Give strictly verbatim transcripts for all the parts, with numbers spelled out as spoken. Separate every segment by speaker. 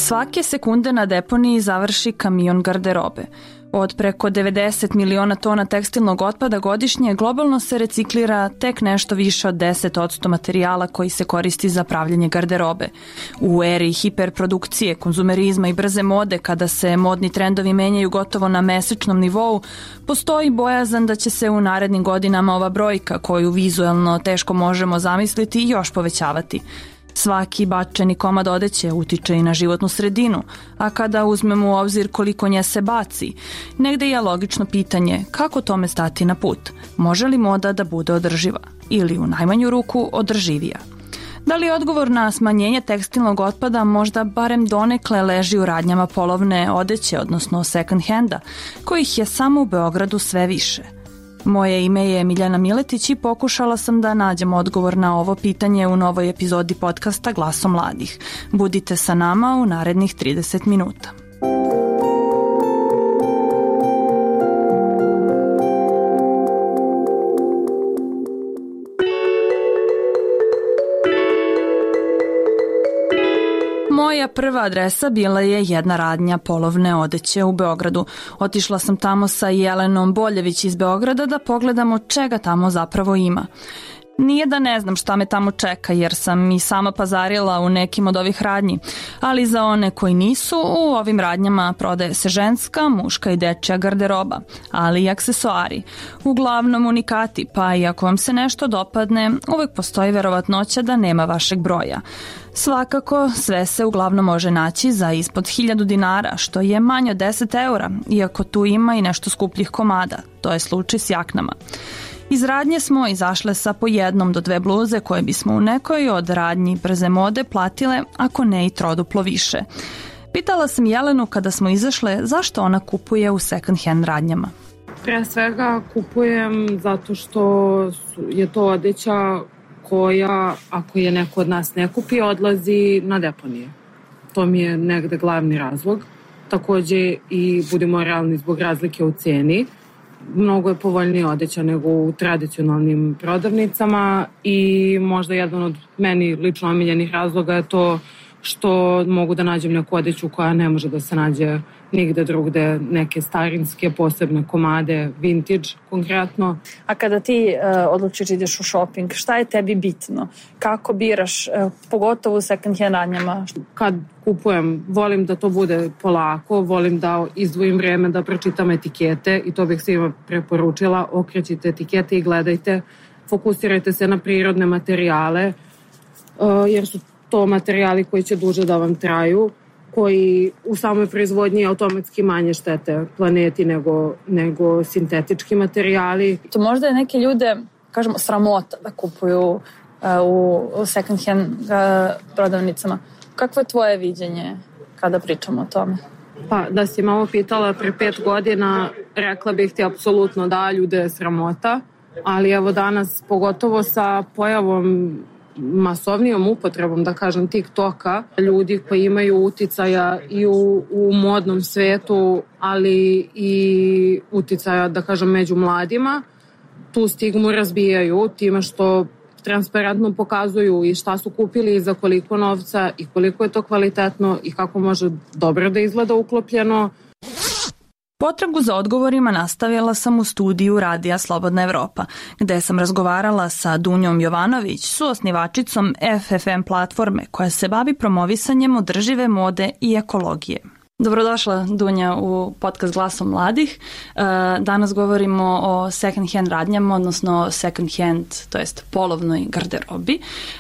Speaker 1: Svake sekunde na deponiji završi kamion garderobe. Od preko devedeset miliona tona tekstilnog otpada godišnje globalno se reciklira tek nešto više od deset posto materijala koji se koristi za pravljenje garderobe. U eri hiperprodukcije, konzumerizma i brze mode, kada se modni trendovi menjaju gotovo na mesečnom nivou, postoji bojazan da će se u narednim godinama ova brojka, koju vizuelno teško možemo zamisliti, još povećavati. Svaki bačeni komad odeće utiče i na životnu sredinu, a kada uzmemo u obzir koliko nje se baci, negde je logično pitanje kako tome stati na put. Može li moda da bude održiva ili u najmanju ruku održivija? Da li odgovor na smanjenje tekstilnog otpada možda barem donekle leži u radnjama polovne odeće, odnosno second handa, kojih je samo u Beogradu sve više? Moje ime je Miljana Miletić i pokušala sam da nađem odgovor na ovo pitanje u novoj epizodi podcasta Glaso mladih. Budite sa nama u narednih trideset minuta. Moja prva adresa bila je jedna radnja polovne odeće u Beogradu. Otišla sam tamo sa Jelenom Boljević iz Beograda da pogledamo čega tamo zapravo ima. Nije da ne znam šta me tamo čeka, jer sam i sama pazarila u nekim od ovih radnji, ali za one koji nisu, u ovim radnjama prodaje se ženska, muška i dečja garderoba, ali i aksesoari. Uglavnom unikati, pa i ako vam se nešto dopadne, uvek postoji verovatnoća da nema vašeg broja. Svakako, sve se uglavnom može naći za ispod hiljadu dinara, što je manje od deset eura, iako tu ima i nešto skupljih komada. To je slučaj s jaknama. Iz radnje smo izašle sa po jednom do dve bluze koje bismo u nekoj od radnji brze mode platile, ako ne i troduplo više. Pitala sam Jelenu kada smo izašle zašto ona kupuje u second hand radnjama.
Speaker 2: Pre svega kupujem zato što je to odeća koja, ako je neko od nas ne kupi, odlazi na deponije. To mi je negde glavni razlog. Takođe i budemo realni zbog razlike u ceni. Mnogo je povoljnije odeća nego u tradicionalnim prodavnicama i možda jedan od meni lično omiljenih razloga je to što mogu da nađem neku odeću koja ne može da se nađe nigde drugde, neke starinske posebne komade, vintage konkretno.
Speaker 3: A kada ti uh, odlučiš ideš u shopping, šta je tebi bitno? Kako biraš, uh, pogotovo u second hand radnjama?
Speaker 2: Kad kupujem, volim da to bude polako, volim da izdvojim vreme da pročitam etikete i to bih svima preporučila. Okrećite etikete i gledajte, fokusirajte se na prirodne materijale, uh, jer su to materijali koji će duže da vam traju, koji u samoj proizvodnji automatski manje štete planeti nego, nego sintetički materijali.
Speaker 3: To možda je neke ljude, kažemo, sramota da kupuju uh, u second hand uh, prodavnicama. Kakvo je tvoje viđenje kada pričamo o tome?
Speaker 2: Pa, da si malo pitala pre pet godina, rekla bih ti apsolutno da, ljude je sramota, ali evo danas, pogotovo sa pojavom masovnijom upotrebom, da kažem, TikToka, ljudi koji imaju uticaja i u, u modnom svetu, ali i uticaja, da kažem, među mladima, tu stigmu razbijaju time što transparentno pokazuju i šta su kupili i za koliko novca i koliko je to kvalitetno i kako može dobro da izgleda uklopljeno.
Speaker 1: Potragu za odgovorima nastavila sam u studiju Radija Slobodna Evropa, gde sam razgovarala sa Dunjom Jovanović, suosnivačicom F F M platforme koja se bavi promovisanjem održive mode i ekologije. Dobrodošla, Dunja, u podcast Glaso mladih. Danas govorimo o second hand radnjama, odnosno second hand, to jest polovnoj garderobi.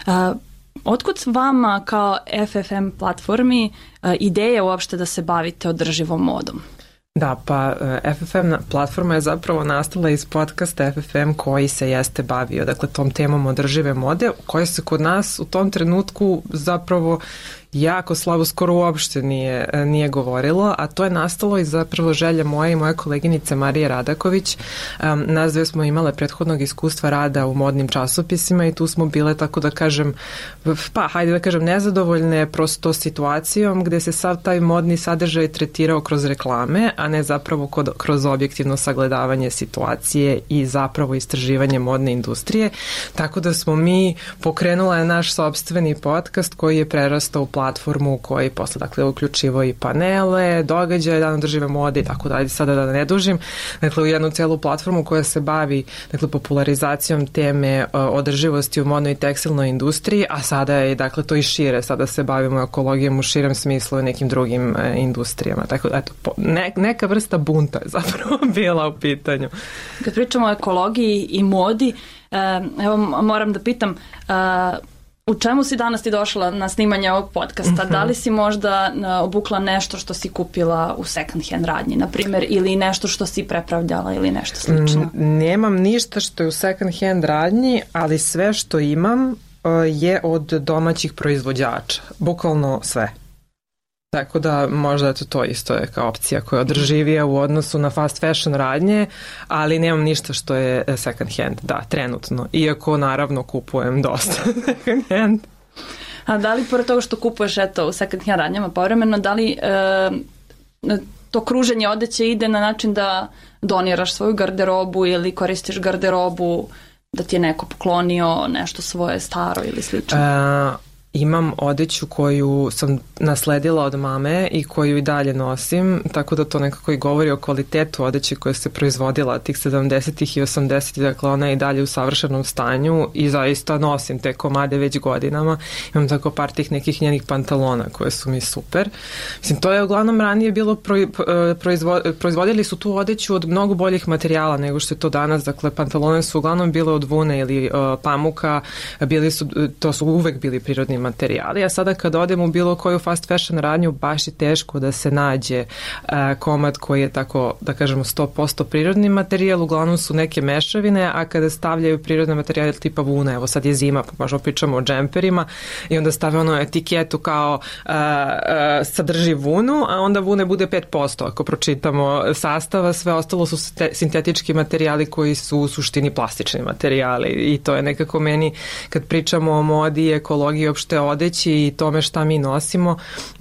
Speaker 1: Otkud vama kao F F M platformi ideja uopšte da se bavite održivom modom?
Speaker 4: Da, pa F F M platforma je zapravo nastala iz podcasta F F M koji se jeste bavio, dakle, tom temom održive mode, koja se kod nas u tom trenutku zapravo jako slabo, skoro uopšte nije, nije govorilo, a to je nastalo iz zapravo želje moje i moje koleginice Marije Radaković. Um, nas dve smo imale prethodnog iskustva rada u modnim časopisima i tu smo bile, tako da kažem, pa hajde da kažem, nezadovoljne prosto situacijom gde se sav taj modni sadržaj tretirao kroz reklame, a ne zapravo kod, kroz objektivno sagledavanje situacije i zapravo istraživanje modne industrije. Tako da smo mi pokrenula naš sopstveni podcast koji je prerastao u platformu koji posle dakle uključivo i panele, događaje, dan održive mode i tako dalje, sada da ne dužim, dakle u jednu celu platformu koja se bavi dakle popularizacijom teme uh, održivosti u modnoj i tekstilnoj industriji, a sada je dakle to i šire, sada se bavimo ekologijom u širem smislu i nekim drugim uh, industrijama, tako da eto, po, ne, neka vrsta bunta je zapravo bila u pitanju.
Speaker 1: Kad pričamo o ekologiji i modi, evo moram da pitam, u čemu si danas ti došla na snimanje ovog podcasta? Uh-huh. Da li si možda obukla nešto što si kupila u second hand radnji, na primjer, ili nešto što si prepravljala ili nešto slično?
Speaker 4: Nemam ništa što je u second hand radnji, ali sve što imam je od domaćih proizvođača. Bukvalno sve. Tako da možda eto, to isto je kao opcija koja je održivija u odnosu na fast fashion radnje, ali nemam ništa što je second hand, da, trenutno. Iako naravno kupujem dosta second hand.
Speaker 1: A da li pored toga što kupuješ eto, u second hand radnjama povremeno, da li e, to kruženje odeće ide na način da doniraš svoju garderobu ili koristiš garderobu da ti je neko poklonio nešto svoje staro ili slično?
Speaker 4: E, Imam odeću koju sam nasledila od mame i koju i dalje nosim, tako da to nekako i govori o kvalitetu odeće koja se proizvodila tih sedamdesetih i osamdesetih, dakle ona je i dalje u savršenom stanju i zaista nosim te komade već godinama. Imam tako par tih nekih njenih pantalona koje su mi super. Mislim, to je uglavnom ranije bilo, proizvo, proizvodili su tu odeću od mnogo boljih materijala nego što je to danas, dakle pantalone su uglavnom bile od vune ili uh, pamuka, bili su, to su uvek bili prirodni materijali, a sada kad odem u bilo koju fast fashion radnju baš je teško da se nađe uh, komad koji je tako, da kažemo, sto posto prirodni materijal, uglavnom su neke mešavine, a kada stavljaju prirodne materijale tipa vuna, evo sad je zima, pa možemo pričamo o džemperima i onda stave ono etiketu kao uh, uh, sadrži vunu, a onda vune bude pet posto ako pročitamo sastava, sve ostalo su sintetički materijali koji su u suštini plastični materijali i to je nekako meni kad pričamo o modi i ekologiji uopšte odeći i tome šta mi nosimo,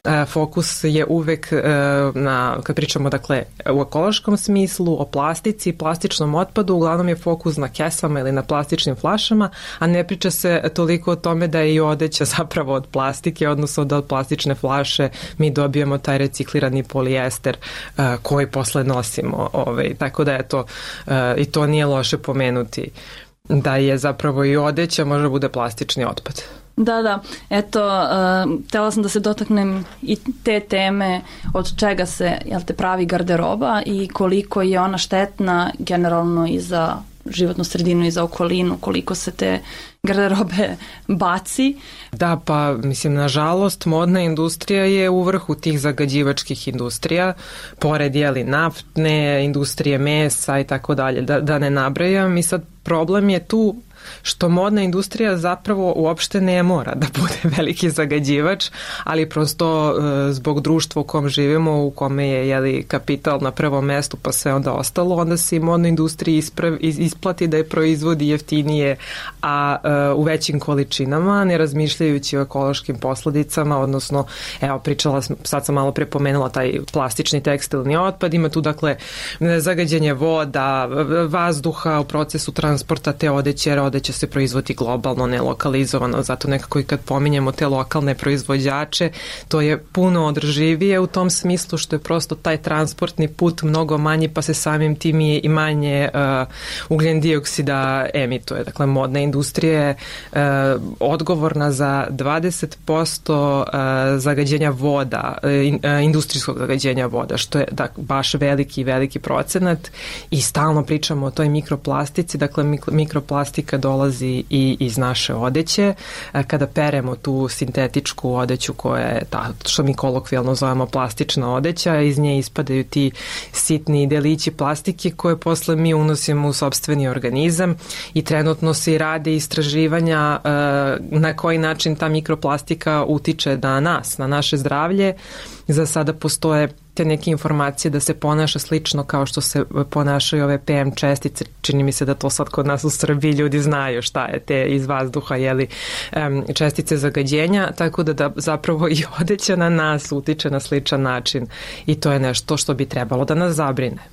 Speaker 4: fokus je uvek na, kad pričamo dakle u ekološkom smislu, o plastici, plastičnom otpadu, uglavnom je fokus na kesama ili na plastičnim flašama, a ne priča se toliko o tome da je i odeća zapravo od plastike, odnosno da od plastične flaše mi dobijemo taj reciklirani polijester koji posle nosimo. Ovaj, tako da eto, i to nije loše pomenuti da je zapravo i odeća može da bude plastični otpad.
Speaker 1: Da, da. Eto, uh, htjela sam da se dotaknem i te teme od čega se, jel te, pravi garderoba i koliko je ona štetna generalno i za životnu sredinu i za okolinu, koliko se te garderobe baci.
Speaker 4: Da, pa mislim, nažalost, modna industrija je u vrhu tih zagađivačkih industrija, pored jeli naftne, industrije mesa i tako dalje, da, da ne nabrajam. I sad problem je tu što modna industrija zapravo uopšte ne mora da bude veliki zagađivač, ali prosto e, zbog društva u kom živimo, u kome je jeli, kapital na prvom mestu pa sve onda ostalo, onda se i modnoj industriji isprav, isplati da je proizvodi jeftinije, a e, u većim količinama, ne razmišljajući o ekološkim posledicama, odnosno, evo, pričala, sad sam malo prepomenula taj plastični tekstilni otpad, ima tu dakle zagađenje voda, vazduha u procesu transporta te odeće, jer odeće se proizvodi globalno, ne lokalizovano, zato nekako i kad pominjemo te lokalne proizvođače, to je puno održivije u tom smislu što je prosto taj transportni put mnogo manji, pa se samim tim i manje uh, ugljen dioksida emituje. Dakle, modna industrija je uh, odgovorna za dvadeset posto uh, zagađenja voda, uh, industrijskog zagađenja voda, što je da, baš veliki, veliki procenat i stalno pričamo o toj mikroplastici, dakle mikroplastika dolazi i iz naše odeće. Kada peremo tu sintetičku odeću koja je ta, što mi kolokvijalno zovemo plastična odeća, iz nje ispadaju ti sitni delići plastike koje posle mi unosimo u sopstveni organizam i trenutno se i rade istraživanja na koji način ta mikroplastika utiče na nas, na naše zdravlje. Za sada postoje te neke informacije da se ponaša slično kao što se ponašaju ove P M čestice. Čini mi se da to sad kod nas u Srbiji ljudi znaju šta je te iz vazduha, jeli, čestice zagađenja, tako da, da zapravo i odeća na nas utiče na sličan način i to je nešto što bi trebalo da nas zabrine.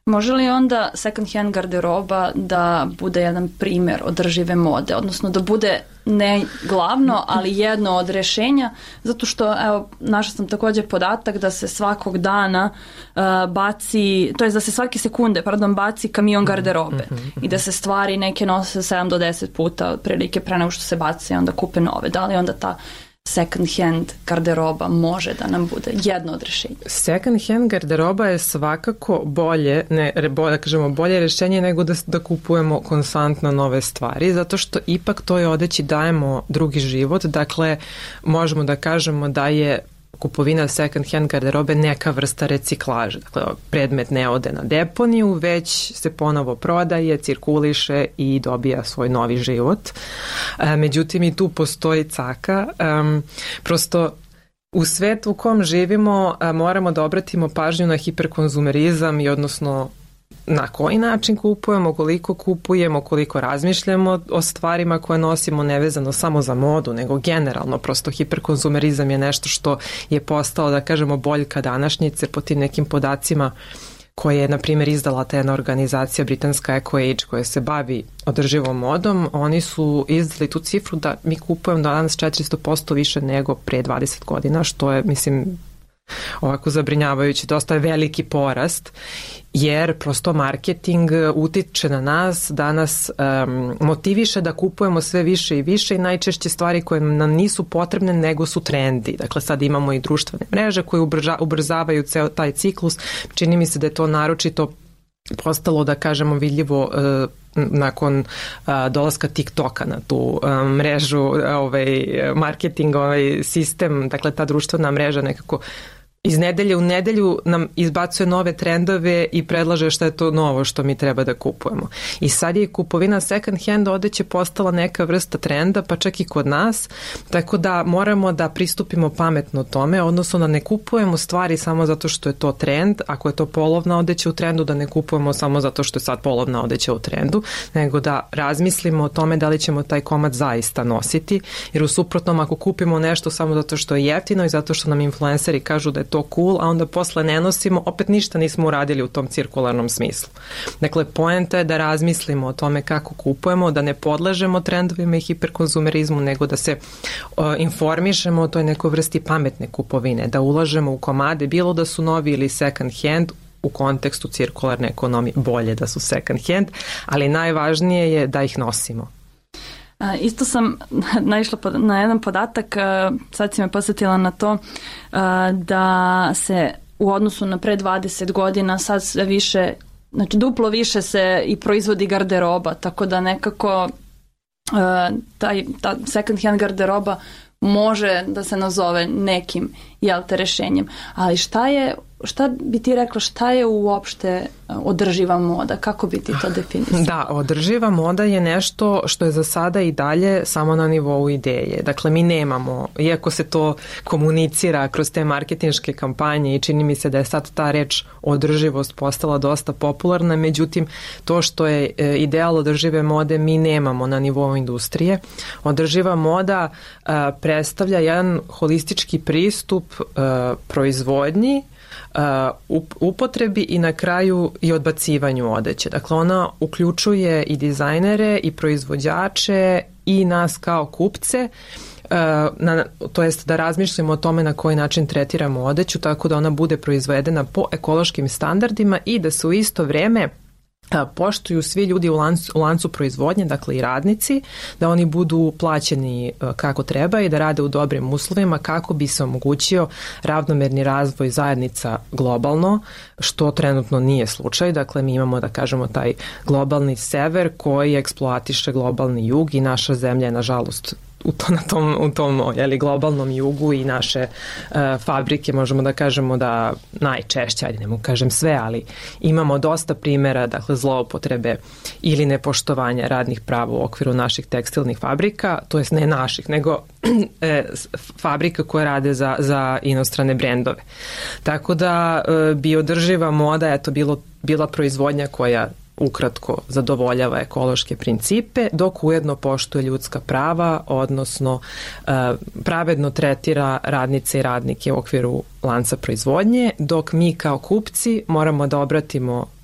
Speaker 1: Može li onda second hand garderoba da bude jedan primjer održive mode, odnosno da bude ne glavno, ali jedno od rešenja, zato što, evo, našla sam također podatak da se svakog dana uh, baci, to je da se svake sekunde, pardon, baci kamion garderobe i da se stvari neke nose sedam do deset puta otprilike pre nego što se baci i onda kupe nove. Da li onda ta second hand garderoba može da nam bude jedno od rešenja?
Speaker 4: Second hand garderoba je svakako bolje, ne, bolje, da kažemo, bolje rešenje nego da, da kupujemo konstantno nove stvari, zato što ipak toj odeći dajemo drugi život. Dakle, možemo da kažemo da je kupovina second hand garderobe neka vrsta reciklaže. Dakle, predmet ne ode na deponiju, već se ponovo prodaje, cirkuliše i dobija svoj novi život. E, međutim, i tu postoji caka. E, prosto u svetu u kom živimo a, moramo da obratimo pažnju na hiperkonzumerizam i odnosno na koji način kupujemo, koliko kupujemo, koliko razmišljamo o stvarima koje nosimo, nevezano samo za modu, nego generalno. Prosto hiperkonzumerizam je nešto što je postalo, da kažemo, boljka današnjice po tim nekim podacima koje je, na primjer, izdala ta jedna organizacija britanska EcoAge koja se bavi održivom modom. Oni su izdali tu cifru da mi kupujemo danas četiristo posto više nego pre dvadeset godina, što je, mislim, ovako zabrinjavajući, dosta je veliki porast, jer prosto marketing utiče na nas, da nas um, motiviše da kupujemo sve više i više i najčešće stvari koje nam nisu potrebne nego su trendi. Dakle, sad imamo i društvene mreže koje ubrza, ubrzavaju ceo taj ciklus. Čini mi se da je to naročito postalo, da kažemo, vidljivo uh, nakon uh, dolaska TikToka na tu uh, mrežu, ovaj marketing, ovaj sistem, dakle ta društvena mreža nekako iz nedelje u nedelju nam izbacuje nove trendove i predlaže šta je to novo što mi treba da kupujemo. I sad je kupovina second hand odeće postala neka vrsta trenda, pa čak i kod nas, tako da moramo da pristupimo pametno tome, odnosno da ne kupujemo stvari samo zato što je to trend, ako je to polovna odeća u trendu, da ne kupujemo samo zato što je sad polovna odeća u trendu, nego da razmislimo o tome da li ćemo taj komad zaista nositi, jer u suprotnom ako kupimo nešto samo zato što je jeftino i zato što nam influenceri kažu da je to cool, a onda posle ne nosimo, opet ništa nismo uradili u tom cirkularnom smislu. Dakle, poenta je da razmislimo o tome kako kupujemo, da ne podležemo trendovima i hiperkonzumerizmu, nego da se uh, informišemo o toj nekoj vrsti pametne kupovine, da ulažemo u komade, bilo da su novi ili second hand, u kontekstu cirkularne ekonomije bolje da su second hand, ali najvažnije je da ih nosimo.
Speaker 1: A, isto sam naišla na jedan podatak, sad si me posjetila na to, da se u odnosu na pre dvadeset godina sad sve više, znači duplo više se i proizvodi garderoba, tako da nekako taj, ta second hand garderoba može da se nazove nekim, jel te, rešenjem. Ali šta je, šta bi ti rekla, šta je uopšte održiva moda? Kako bi ti to definisala?
Speaker 4: Da, održiva moda je nešto što je za sada i dalje samo na nivou ideje. Dakle, mi nemamo, iako se to komunicira kroz te marketinške kampanje i čini mi se da je sad ta reč održivost postala dosta popularna, međutim, to što je ideal održive mode mi nemamo na nivou industrije. Održiva moda a, predstavlja jedan holistički pristup a, proizvodnji, Uh, upotrebi i na kraju i odbacivanju odeće. Dakle, ona uključuje i dizajnere i proizvođače i nas kao kupce, uh, na, to jest da razmišljamo o tome na koji način tretiramo odeću tako da ona bude proizvedena po ekološkim standardima i da se u isto vreme poštuju svi ljudi u lancu, u lancu proizvodnje, dakle i radnici, da oni budu plaćeni kako treba i da rade u dobrim uslovima kako bi se omogućio ravnomerni razvoj zajednica globalno, što trenutno nije slučaj. Dakle, mi imamo, da kažemo, taj globalni sever koji eksploatiše globalni jug i naša zemlja je, nažalost, u, to, na tom, u tom jeli, globalnom jugu i naše uh, fabrike, možemo da kažemo da najčešće, ajde ne mogu kažem sve, ali imamo dosta primjera, dakle, zloupotrebe ili nepoštovanja radnih prava u okviru naših tekstilnih fabrika, to jest ne naših, nego e, fabrika koje rade za, za inostrane brendove. Tako da e, bi održiva moda, eto, bilo, bila proizvodnja koja ukratko zadovoljava ekološke principe, dok ujedno poštuje ljudska prava, odnosno e, pravedno tretira radnice i radnike u okviru lanca proizvodnje, dok mi kao kupci moramo da obratimo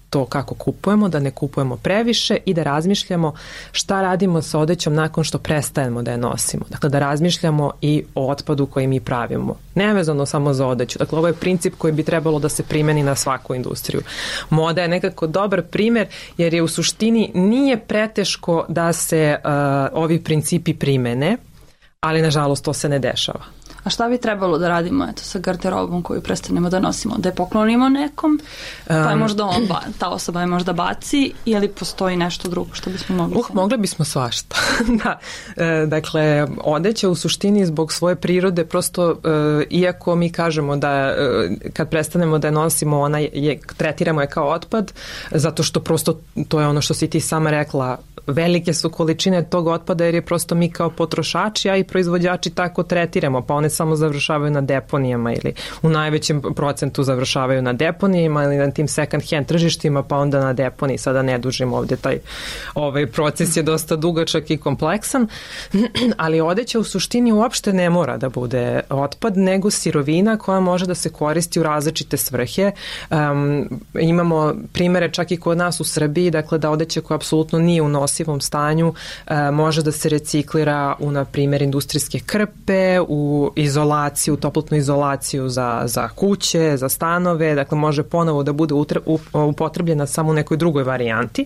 Speaker 4: to kako kupujemo, da ne kupujemo previše i da razmišljamo šta radimo sa odećom nakon što prestajemo da je nosimo. Dakle, da razmišljamo i o otpadu koji mi pravimo. Nevezano samo za odeću. Dakle, ovo je princip koji bi trebalo da se primeni na svaku industriju. Moda je nekako dobar primer jer je u suštini nije preteško da se uh, ovi principi primene, ali nažalost to se ne dešava.
Speaker 1: A šta bi trebalo da radimo eto, sa garderobom koju prestanemo da nosimo? Da je poklonimo nekom, pa je možda on, ba, ta osoba je možda baci, ili postoji nešto drugo što bismo mogli?
Speaker 4: Uh, mogli bismo svašta. Da. E, dakle, odeća u suštini zbog svoje prirode prosto, e, iako mi kažemo da e, kad prestanemo da je nosimo, ona je, tretiramo je kao otpad, zato što prosto to je ono što si ti sama rekla, velike su količine tog otpada jer je prosto mi kao potrošači, a i proizvođači tako tretiramo, pa one samo završavaju na deponijama ili u najvećem procentu završavaju na deponijama ili na tim second hand tržištima, pa onda na deponiji. Sada ne dužimo ovde, taj ovaj proces je dosta dugačak i kompleksan, ali odeća u suštini uopšte ne mora da bude otpad, nego sirovina koja može da se koristi u različite svrhe. Um, imamo primere čak i kod nas u Srbiji, dakle da odeća koja apsolutno nije u nosivom stanju uh, može da se reciklira u, na primjer, industrijske krpe, u izolaciju, toplotnu izolaciju za, za kuće, za stanove, dakle može ponovo da bude utre, upotrebljena samo u nekoj drugoj varijanti,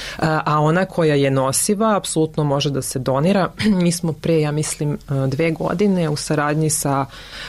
Speaker 4: a ona koja je nosiva apsolutno može da se donira. Mi smo pre, ja mislim, dve godine u saradnji sa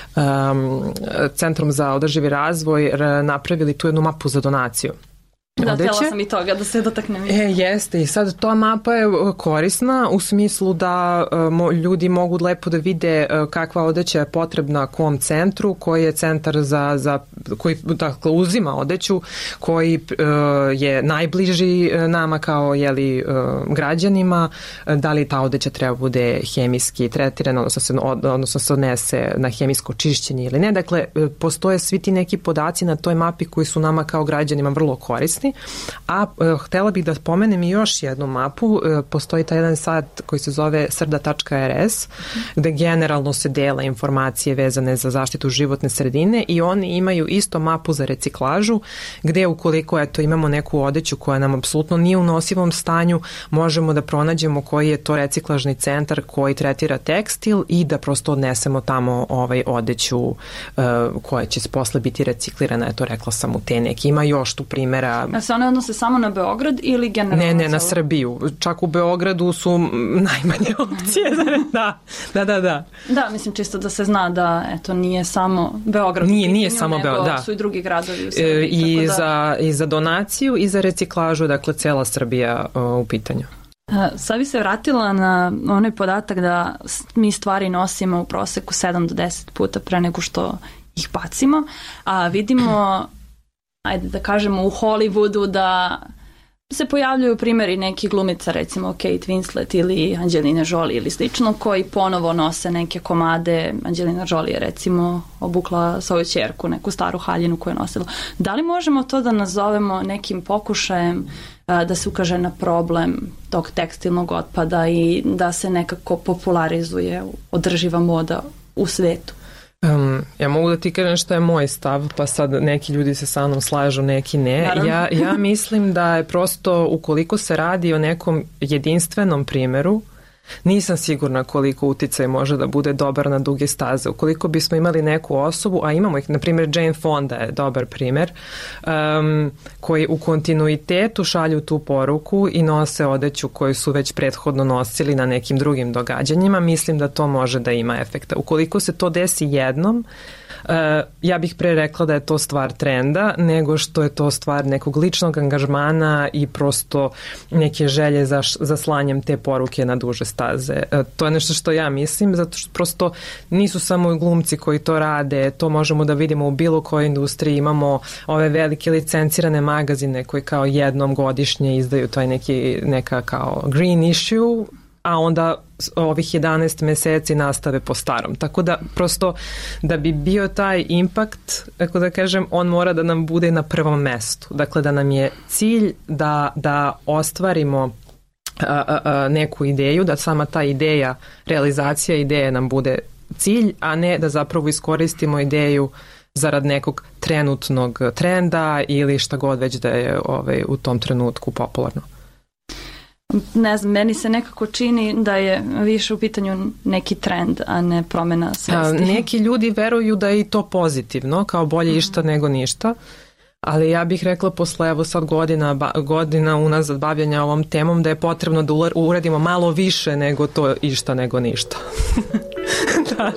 Speaker 4: um, Centrom za održivi razvoj napravili tu jednu mapu za donaciju.
Speaker 1: Da, htjela sam i toga da se dotaknem.
Speaker 4: E, jeste, i sad ta mapa je korisna u smislu da mo, ljudi mogu lepo da vide kakva odeća je potrebna kom centru, koji je centar za, za koji dakle, uzima odeću, koji uh, je najbliži nama kao jeli, uh, građanima, da li ta odeća treba bude hemijski tretirana, odnosno se, odnosno se odnese na hemijsko čišćenje ili ne. Dakle, postoje svi ti neki podaci na toj mapi koji su nama kao građanima vrlo korisni. A e, htela bih da pomenem i još jednu mapu, e, postoji taj jedan sajt koji se zove srda tačka er es, gde generalno se dele informacije vezane za zaštitu životne sredine i oni imaju isto mapu za reciklažu, gde ukoliko eto, imamo neku odeću koja nam apsolutno nije u nosivom stanju, možemo da pronađemo koji je to reciklažni centar koji tretira tekstil i da prosto odnesemo tamo ovaj odeću e, koja će posle biti reciklirana, eto rekla sam u te neki. Ima još tu primjera.
Speaker 1: A se one odnose samo na Beograd ili generalno?
Speaker 4: Ne, ne, na Srbiju. Čak u Beogradu su najmanje opcije. Da, da, da, da.
Speaker 1: Da, mislim čisto da se zna da eto, nije samo Beograd.
Speaker 4: Nije, nije samo Beograd, da.
Speaker 1: Su i drugi gradovi u Srbiji.
Speaker 4: E, i,
Speaker 1: da...
Speaker 4: za, I za donaciju i za reciklažu, dakle, cela Srbija o, u pitanju.
Speaker 1: Sad bi se vratila na onaj podatak da mi stvari nosimo u proseku sedam do deset puta pre nego što ih bacimo, a vidimo ajde da kažemo u Hollywoodu da se pojavljuju primjeri nekih glumica, recimo Kate Winslet ili Angelina Jolie ili slično, koji ponovo nose neke komade. Angelina Jolie je recimo obukla svoju ćerku, neku staru haljinu koju je nosila. Da li možemo to da nazovemo nekim pokušajem da se ukaže na problem tog tekstilnog otpada i da se nekako popularizuje održiva moda u svetu?
Speaker 4: Um, ja mogu da ti kažem šta je moj stav, pa sad neki ljudi se sa mnom slažu, neki ne. Ja, ja mislim da je prosto ukoliko se radi o nekom jedinstvenom primjeru, nisam sigurna koliko uticaj može da bude dobar na duge staze. Ukoliko bismo imali neku osobu, a imamo ih, na primjer Jane Fonda je dobar primjer, um, koji u kontinuitetu šalju tu poruku i nose odeću koju su već prethodno nosili na nekim drugim događanjima, mislim da to može da ima efekta. Ukoliko se to desi jednom, Uh, ja bih pre rekla da je to stvar trenda, nego što je to stvar nekog ličnog angažmana i prosto neke želje za, za slanjem te poruke na duže staze. Uh, to je nešto što ja mislim, zato što prosto nisu samo glumci koji to rade, to možemo da vidimo u bilo kojoj industriji. Imamo ove velike licencirane magazine koji kao jednom godišnje izdaju taj neki, neka kao green issue, a onda ovih jedanaest meseci nastave po starom. Tako da prosto da bi bio taj impakt, tako da kažem, on mora da nam bude na prvom mestu. Dakle, da nam je cilj da, da ostvarimo a, a, a, neku ideju, da sama ta ideja, realizacija ideje nam bude cilj, a ne da zapravo iskoristimo ideju zarad nekog trenutnog trenda ili šta god već da je ovaj, u tom trenutku popularno.
Speaker 1: Ne znam, meni se nekako čini da je više u pitanju neki trend, a ne promena svesti.
Speaker 4: Neki ljudi veruju da je i to pozitivno, kao bolje išta nego ništa, ali ja bih rekla posle evo sad godina, ba, godina unazad bavljanja ovom temom da je potrebno da uradimo malo više nego to išta nego ništa. Da.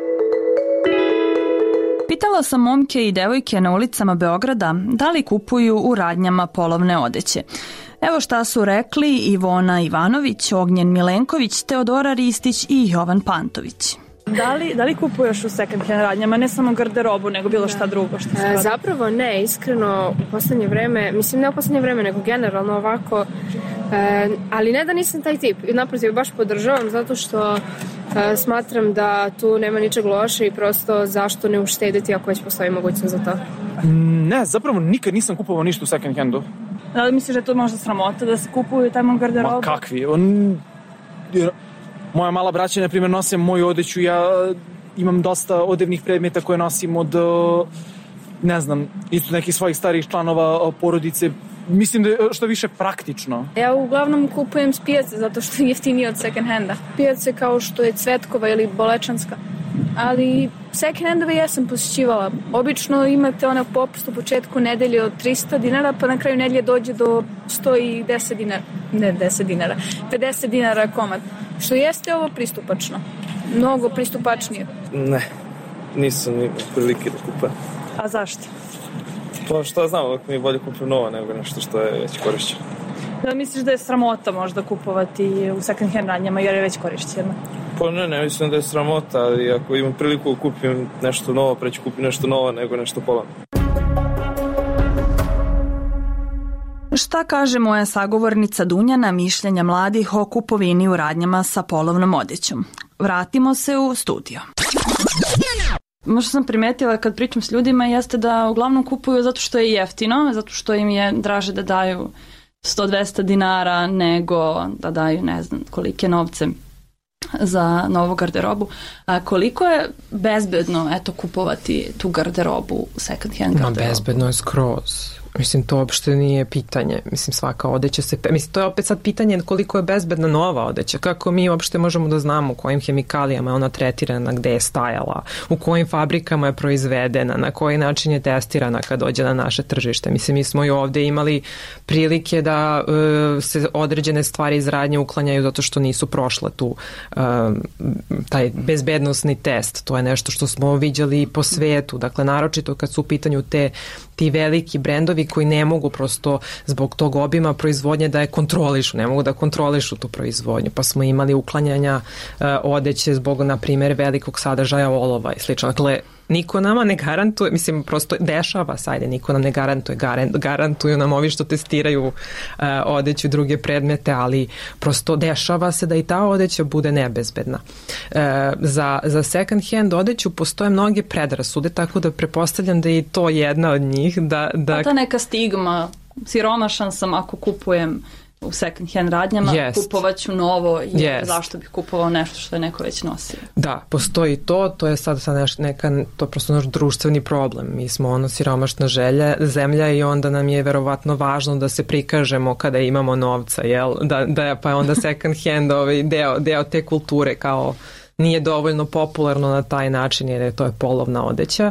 Speaker 1: Pitala sam momke i devojke na ulicama Beograda da li kupuju u radnjama polovne odeće. Evo šta su rekli Ivona Ivanović, Ognjen Milenković, Teodora Ristić i Jovan Pantović.
Speaker 3: Da li, da li kupuješ u second hand radnjama, ne samo garderobu, nego bilo šta drugo? Što
Speaker 5: e, zapravo ne, iskreno u poslednje vreme, mislim ne u poslednje vreme, nego generalno ovako, e, ali ne da nisam taj tip, naprotiv baš podržavam zato što e, smatram da tu nema ničeg loše i prosto zašto ne uštediti ako već postoji mogućnost za to.
Speaker 6: Ne, zapravo nikad nisam kupovao ništa u second handu.
Speaker 3: Da li misliš da je to možda sramota da se kupuju tamo garderobu?
Speaker 6: Ma kakvi, on... Moja mala braća, na primjer, nose moju odeću, ja imam dosta odevnih predmeta koje nosim od, ne znam, isto nekih svojih starijih članova porodice. Mislim da je što više praktično.
Speaker 5: Ja uglavnom kupujem s pijace zato što je jeftinije od second handa. Pijace kao što je Cvetkova ili Bolečanska. Ali second handove ja sam posjećivala. Obično imate onaj popust u početku nedelje od tristo dinara, pa na kraju nedelje dođe do sto deset dinara. Ne deset dinara, pedeset dinara komad. Što jeste ovo pristupačno. Mnogo pristupačnije.
Speaker 7: Ne, nisam ni prilike da kupujem.
Speaker 3: A zašto?
Speaker 7: Pa što znam, uvijek mi je bolje kupim novo nego nešto što je već korišćeno.
Speaker 3: Da misliš da je sramota možda kupovati u second hand radnjama jer je već korišćeno?
Speaker 7: Pa ne, ne, mislim da je sramota, ali ako imam priliku kupim nešto novo, preću kupim nešto novo nego nešto polovno.
Speaker 1: Šta kaže moja sagovornica Dunja na mišljenja mladih o kupovini u radnjama sa polovnom odećom? Vratimo se u studio. Možda sam primetila kad pričam s ljudima jeste da uglavnom kupuju zato što je jeftino, zato što im je draže da daju sto do dvesta dinara nego da daju ne znam kolike novce za novu garderobu. A koliko je bezbedno eto kupovati tu garderobu, second hand garderobu?
Speaker 4: Ma bezbedno je skroz. Mislim, to uopšte nije pitanje. Mislim, svaka odeća se... Mislim, to je opet sad pitanje koliko je bezbedna nova odeća. Kako mi uopšte možemo da znamo kojim hemikalijama je ona tretirana, gde je stajala, u kojim fabrikama je proizvedena, na koji način je testirana kad dođe na naše tržište. Mislim, mi smo i ovde imali prilike da uh, se određene stvari iz radnje uklanjaju zato što nisu prošle tu uh, taj bezbednosni test. To je nešto što smo viđali po svetu. Dakle, naročito kad su u pitanju te ti veliki brendovi koji ne mogu prosto zbog tog obima proizvodnje da je kontrolišu, ne mogu da kontrolišu tu proizvodnju, pa smo imali uklanjanja uh, odeće zbog, na primjer, velikog sadržaja olova i slično. Dakle, niko nama ne garantuje, mislim, prosto dešava se, ajde, niko nam ne garantuje, garantuju nam ovi što testiraju uh, odeću i druge predmete, ali prosto dešava se da i ta odeća bude nebezbedna. Uh, za, za second hand odeću postoje mnoge predrasude, tako da prepostavljam da je i to jedna od njih. Da, da...
Speaker 1: A ta neka stigma, siromašan sam ako kupujem u second hand radnjama, yes. kupovaću novo i yes. zašto bih kupovao nešto što je neko već nosio.
Speaker 4: Da, postoji to, to je sad, sad neš, neka, to je prosto naš društveni problem. Mi smo ono siromašna želja, zemlja i onda nam je verovatno važno da se prikažemo kada imamo novca, jel? Da, da, pa je onda second hand ovaj, deo, deo te kulture kao nije dovoljno popularno na taj način jer je to je polovna odeća.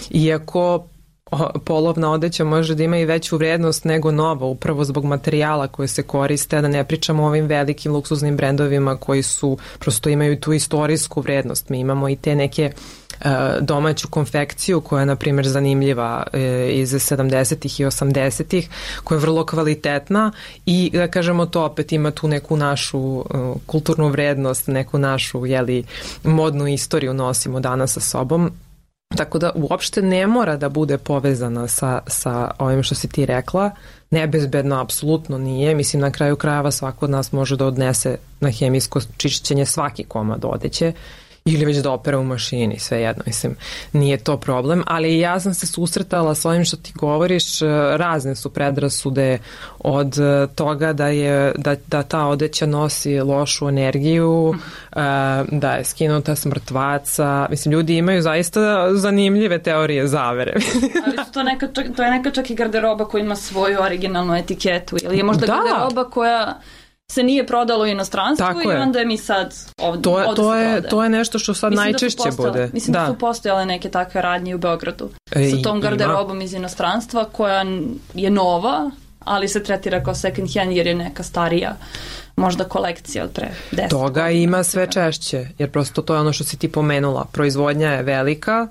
Speaker 4: Iako polovna odeća može da ima i veću vrednost nego nova, upravo zbog materijala koje se koriste, da ne pričamo o ovim velikim luksuznim brendovima koji su, prosto imaju tu istorijsku vrednost. Mi imamo i te neke uh, domaću konfekciju koja je, na primjer, zanimljiva uh, iz sedamdesetih i osamdesetih, koja je vrlo kvalitetna i, da kažemo, to opet ima tu neku našu uh, kulturnu vrednost, neku našu, jeli, modnu istoriju nosimo danas sa sobom. Tako da uopšte ne mora da bude povezana sa, sa ovim što si ti rekla. Nebezbedno apsolutno nije. Mislim, na kraju krajeva svako od nas može da odnese na hemijsko čišćenje svaki komad odeće Ili već da opera u mašini, sve jedno, mislim, nije to problem, ali ja sam se susretala s ovim što ti govoriš, razne su predrasude od toga da je, da, da ta odeća nosi lošu energiju, da je skinuta s mrtvaca, mislim, ljudi imaju zaista zanimljive teorije zavere.
Speaker 1: Ali su to, neka, to je neka čak i garderoba koja ima svoju originalnu etiketu, ili je možda da. garderoba koja se nije prodalo u inostranstvu i onda je mi sad ovde,
Speaker 4: to je,
Speaker 1: ovde
Speaker 4: to
Speaker 1: se
Speaker 4: je,
Speaker 1: prodaje.
Speaker 4: To je nešto što sad
Speaker 1: mislim
Speaker 4: najčešće
Speaker 1: da postojale,
Speaker 4: bude.
Speaker 1: Mislim da. da su postojale neke takve radnje u Beogradu e, sa tom garderobom ima. iz inostranstva koja je nova, ali se tretira kao second hand jer je neka starija možda kolekcija od pre deset.
Speaker 4: Toga ima sve češće, jer prosto to je ono što si ti pomenula. Proizvodnja je velika,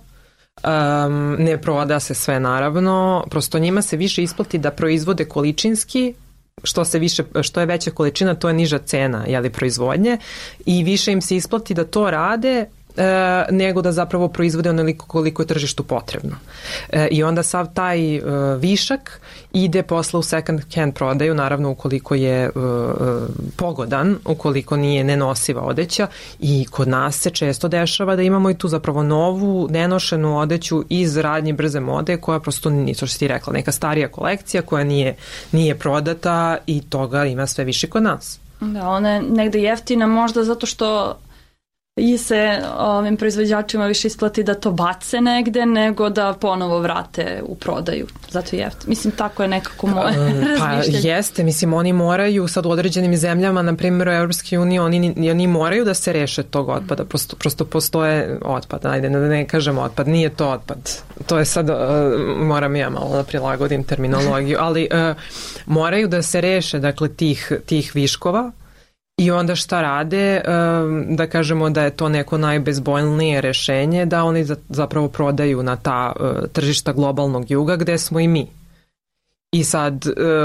Speaker 4: um, ne proda se sve naravno, prosto njima se više isplati da proizvode količinski, što se više, što je veća količina, to je niža cena, jeli, proizvodnje, i više im se isplati da to rade e, nego da zapravo proizvode onoliko koliko je tržištu potrebno. E, I onda sav taj e, višak ide posle u second hand prodaju, naravno ukoliko je e, pogodan, ukoliko nije nenosiva odeća, i kod nas se često dešava da imamo i tu zapravo novu, nenošenu odeću iz radnje brze mode, koja prosto nije, to što ti rekla, neka starija kolekcija koja nije, nije prodata, i toga ima sve više kod nas.
Speaker 1: Da, ona je negde jeftina možda zato što i se ovim proizvođačima više isplati da to bace negde nego da ponovo vrate u prodaju. Zato je jeftin. Mislim, tako je nekako moje
Speaker 4: pa
Speaker 1: razmišljanje.
Speaker 4: Jeste, mislim, oni moraju sad u određenim zemljama, na primjer u Europskoj uniji, oni, oni moraju da se reše tog otpada. Prosto, prosto postoje otpad. Ajde, da ne kažem otpad, nije to otpad. To je sad, uh, moram ja malo da prilagodim terminologiju, ali uh, moraju da se reše, dakle, tih, tih viškova. I onda šta rade, da kažemo da je to neko najbezbolnije rešenje, da oni zapravo prodaju na ta tržišta globalnog juga gde smo i mi. I sad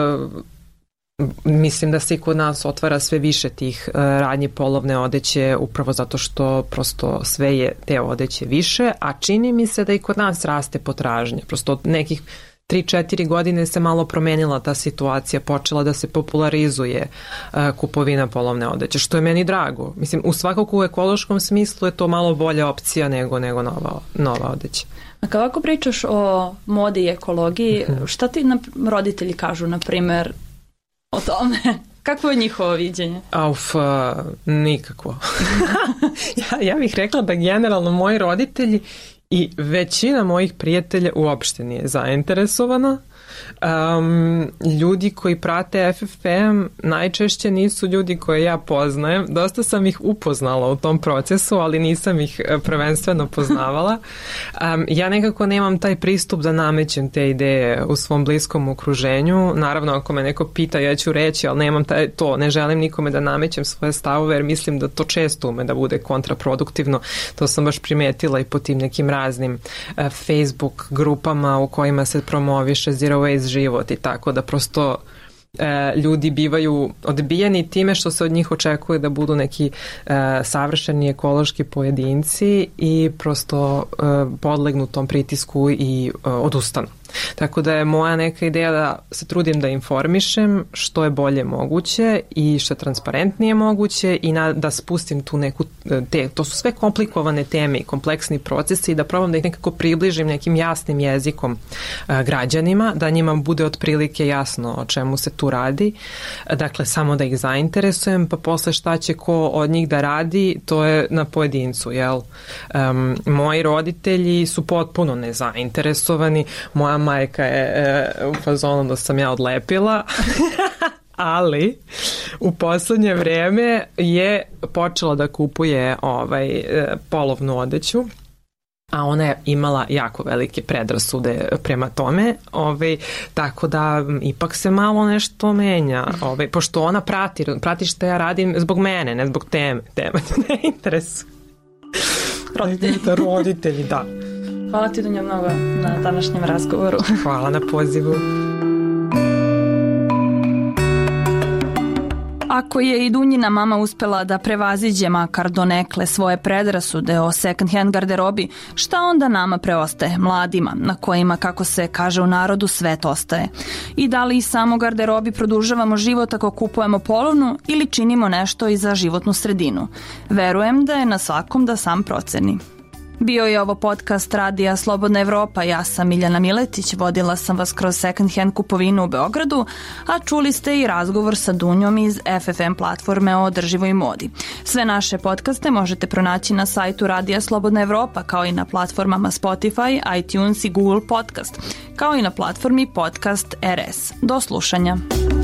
Speaker 4: mislim da se i kod nas otvara sve više tih radnje polovne odeće, upravo zato što prosto sve je te odeće više, a čini mi se da i kod nas raste potražnja. Prosto od nekih tri četiri godine se malo promenila ta situacija, počela da se popularizuje uh, kupovina polovne odeće, što je meni drago. Mislim, u svakako u ekološkom smislu je to malo bolja opcija nego, nego nova, nova odeća.
Speaker 1: A kao ako pričaš o modi i ekologiji, šta ti na, roditelji kažu, na primer, o tome? Kakvo je njihovo viđenje?
Speaker 4: Uf, uh, nikakvo. ja, ja bih rekla da generalno moji roditelji i većina mojih prijatelja uopšte nije zainteresovana. Um, ljudi koji prate F F M najčešće nisu ljudi koje ja poznajem. Dosta sam ih upoznala u tom procesu, ali nisam ih prvenstveno poznavala. Um, ja nekako nemam taj pristup da namećem te ideje u svom bliskom okruženju. Naravno, ako me neko pita, ja ću reći, ali nemam taj, to, ne želim nikome da namećem svoje stavove, jer mislim da to često ume da bude kontraproduktivno. To sam baš primetila i po tim nekim raznim uh, Facebook grupama u kojima se promoviše zero waste život i tako, da prosto e, ljudi bivaju odbijeni time što se od njih očekuje da budu neki e, savršeni ekološki pojedinci i prosto e, podlegnu tom pritisku i e, odustanu. Tako da je moja neka ideja da se trudim da informišem što je bolje moguće i što je transparentnije moguće i na, da spustim tu neku, te, to su sve komplikovane teme i kompleksni procesi i da probam da ih nekako približim nekim jasnim jezikom a, građanima, da njima bude otprilike jasno o čemu se tu radi. Dakle, samo da ih zainteresujem, pa posle šta će ko od njih da radi, to je na pojedincu, jel? Um, moji roditelji su potpuno nezainteresovani, moja majka je e, u fazonu da sam ja odlepila, ali u poslednje vreme je počela da kupuje ovaj e, polovnu odeću, a ona je imala jako velike predrasude prema tome, ovaj, tako da ipak se malo nešto menja, ovaj, pošto ona prati, prati što ja radim zbog mene, ne zbog teme, tema ne interesuje.
Speaker 1: Roditelji.
Speaker 4: Roditelji, da.
Speaker 1: Hvala ti, Dunja, mnogo na današnjem razgovoru.
Speaker 4: Hvala na pozivu.
Speaker 1: Ako je i Dunjina mama uspela da prevaziđe makar donekle svoje predrasude o second hand garderobi, šta onda nama preostaje, mladima, na kojima, kako se kaže u narodu, svet ostaje? I da li i samo garderobi produžavamo život ako kupujemo polovnu ili činimo nešto i za životnu sredinu? Verujem da je na svakom da sam proceni. Bio je ovo podcast Radija Slobodna Evropa, ja sam Miljana Miletić, vodila sam vas kroz second hand kupovinu u Beogradu, a čuli ste i razgovor sa Dunjom iz F F M platforme o održivoj modi. Sve naše podcaste možete pronaći na sajtu Radija Slobodna Evropa, kao i na platformama Spotify, iTunes i Google Podcast, kao i na platformi Podcast R S. Do slušanja.